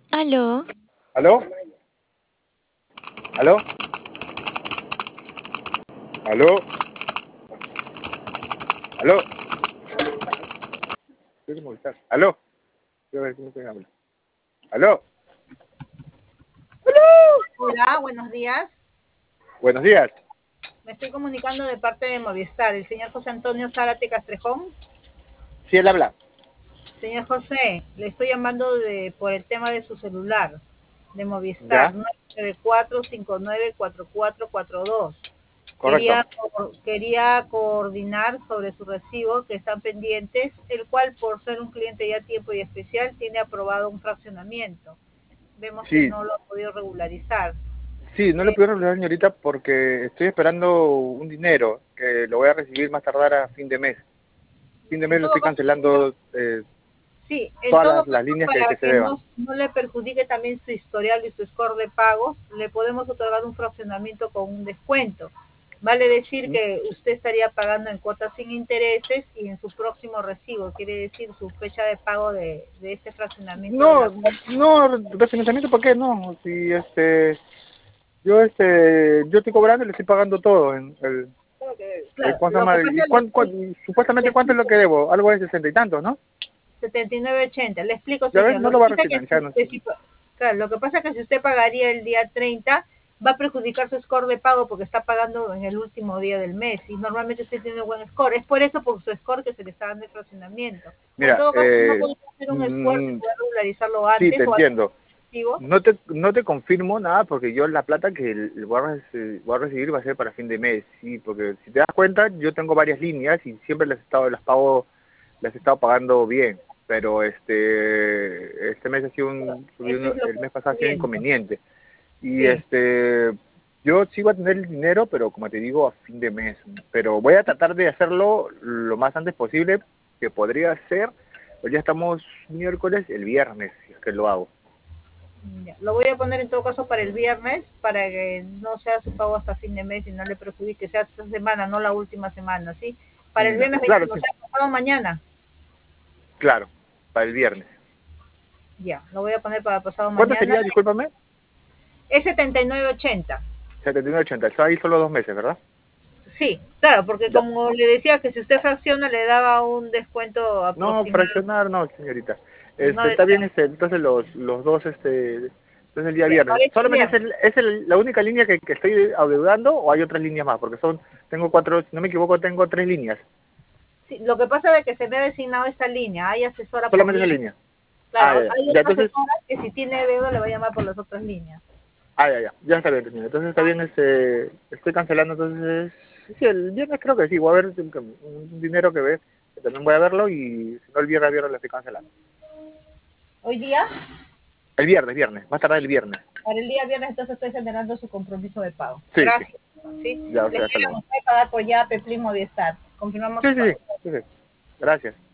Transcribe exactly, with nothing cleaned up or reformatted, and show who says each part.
Speaker 1: Aló.
Speaker 2: ¿Aló? ¿Aló? ¿Aló? ¿Aló? Tengo que molestar. ¿Aló? Quiero ver cómo te habla. ¿Aló?
Speaker 3: Hola, buenos días.
Speaker 2: Buenos días.
Speaker 3: Me estoy comunicando de parte de Movistar, el señor José Antonio Zárate Castrejón.
Speaker 2: Sí, él habla.
Speaker 3: Señor José, le estoy llamando de, por el tema de su celular, de Movistar,
Speaker 2: ¿Ya?
Speaker 3: nueve cuatro cinco nueve cuatro cuatro cuatro dos.
Speaker 2: Correcto.
Speaker 3: Quería, quería coordinar sobre su recibo que están pendientes, el cual por ser un cliente ya a tiempo y especial tiene aprobado un fraccionamiento. Vemos que
Speaker 2: Sí,
Speaker 3: no lo ha podido regularizar.
Speaker 2: sí, no le
Speaker 3: Eh,
Speaker 2: puedo hablar señorita porque estoy esperando un dinero que lo voy a recibir más tardar a fin de mes. Fin de
Speaker 3: en
Speaker 2: mes lo
Speaker 3: todo
Speaker 2: estoy
Speaker 3: caso, señor,
Speaker 2: cancelando eh,
Speaker 3: sí, en
Speaker 2: todas
Speaker 3: todo
Speaker 2: las, las
Speaker 3: caso,
Speaker 2: líneas que, que
Speaker 3: para
Speaker 2: se
Speaker 3: que
Speaker 2: deban.
Speaker 3: no, no le perjudique también su historial y su score de pagos, le podemos otorgar un fraccionamiento con un descuento. Vale decir
Speaker 2: ¿Mm?
Speaker 3: que usted estaría pagando en cuotas sin intereses y en su próximo recibo, quiere decir su fecha de pago de, de este fraccionamiento de la
Speaker 2: No,
Speaker 3: cuota.
Speaker 2: no, refinanciamiento, ¿por qué no? Si este, yo este, yo estoy cobrando y le estoy pagando todo en el, el
Speaker 3: Claro,
Speaker 2: ¿cómo se
Speaker 3: lo
Speaker 2: llama?
Speaker 3: que
Speaker 2: ¿Y
Speaker 3: pasa le,
Speaker 2: cuán, cuán-
Speaker 3: le
Speaker 2: supuestamente cuánto es lo
Speaker 3: explico,
Speaker 2: que debo? Algo de sesenta y tantos, ¿no?
Speaker 3: setenta y nueve ochenta. Le explico,
Speaker 2: Ya ves,
Speaker 3: señor.
Speaker 2: no
Speaker 3: Lo
Speaker 2: lo
Speaker 3: que
Speaker 2: va a
Speaker 3: pasa que
Speaker 2: refinanciar,
Speaker 3: si,
Speaker 2: no
Speaker 3: que
Speaker 2: sé.
Speaker 3: si- claro, lo que pasa es que si usted pagaría el día treinta va a perjudicar su score de pago porque está pagando en el último día del mes y normalmente usted tiene buen score. Es por eso, por su score, que se le está dando el fraccionamiento. O en
Speaker 2: Mira,
Speaker 3: todo caso, no
Speaker 2: eh,
Speaker 3: podemos hacer un esfuerzo y
Speaker 2: mm,
Speaker 3: poder regularizarlo
Speaker 2: sí, te
Speaker 3: antes o antes
Speaker 2: entiendo.
Speaker 3: efectivo.
Speaker 2: No te, no te confirmo nada porque yo la plata que el- voy a, reci- voy a recibir va a ser para fin de mes, sí, porque si te das cuenta, yo tengo varias líneas y siempre las he estado, las pago, las he estado pagando bien, pero este, este mes ha sido un,
Speaker 3: Eso
Speaker 2: subió-
Speaker 3: es lo
Speaker 2: el
Speaker 3: que
Speaker 2: mes pasado
Speaker 3: estoy
Speaker 2: ha sido
Speaker 3: viendo.
Speaker 2: inconveniente. Y
Speaker 3: Sí.
Speaker 2: este, yo sí voy a tener el dinero, pero como te digo, a fin de mes. Pero voy a tratar de hacerlo lo más antes posible, que podría ser, pues ya estamos miércoles, el viernes, si es que lo hago.
Speaker 3: Ya. Lo voy a poner en todo caso para el viernes, para que no sea su pago hasta fin de mes y no le perjudique, sea esta semana, no la última semana, ¿sí? Para el
Speaker 2: Mm,
Speaker 3: viernes
Speaker 2: claro,
Speaker 3: veintiuno, o
Speaker 2: sí,
Speaker 3: sea, pasado mañana.
Speaker 2: claro, para el viernes.
Speaker 3: Ya, lo voy a poner para pasado
Speaker 2: ¿Cuánto
Speaker 3: mañana.
Speaker 2: sería, discúlpame?
Speaker 3: Es setenta y nueve ochenta.
Speaker 2: setenta y nueve ochenta, está ahí solo dos meses, ¿verdad?
Speaker 3: Sí, claro, porque
Speaker 2: Ya.
Speaker 3: como le decía que si usted fracciona le daba un descuento
Speaker 2: No,
Speaker 3: aproximado.
Speaker 2: fraccionar no, señorita.
Speaker 3: No
Speaker 2: Este, está
Speaker 3: desea.
Speaker 2: bien, este, entonces los, los dos, este, entonces el día
Speaker 3: Ya,
Speaker 2: viernes.
Speaker 3: para este
Speaker 2: ¿Solamente es,
Speaker 3: viernes.
Speaker 2: el, es el- la única línea que, que estoy adeudando o hay otras líneas más? Porque son, tengo cuatro, si no me equivoco, tengo tres líneas.
Speaker 3: Sí, lo que pasa es que se me ha designado esta línea, hay asesora por
Speaker 2: Solamente esa
Speaker 3: línea.
Speaker 2: línea. Ah,
Speaker 3: Claro,
Speaker 2: ya, ya.
Speaker 3: hay
Speaker 2: Ya,
Speaker 3: otra
Speaker 2: entonces,
Speaker 3: asesora que si tiene deuda le va a llamar por las otras líneas.
Speaker 2: ah, ya, ya, ya está bien, señor. Entonces está bien, este, estoy cancelando, entonces, sí, el viernes creo que sí, voy a ver un, un dinero que ve, que también voy a verlo y si no el viernes, viernes lo estoy cancelando.
Speaker 3: Hoy día,
Speaker 2: El viernes, viernes, más tarde el viernes.
Speaker 3: para el día viernes, entonces estoy generando su compromiso de pago.
Speaker 2: Sí, sí,
Speaker 3: Gracias. ¿Sí?
Speaker 2: ya, o
Speaker 3: Le
Speaker 2: sea, hasta luego.
Speaker 3: esperamos, puede pagar por ya, Peplín Movistar. Confirmamos
Speaker 2: Sí,
Speaker 3: su
Speaker 2: sí,
Speaker 3: pago.
Speaker 2: sí, sí, sí. Gracias.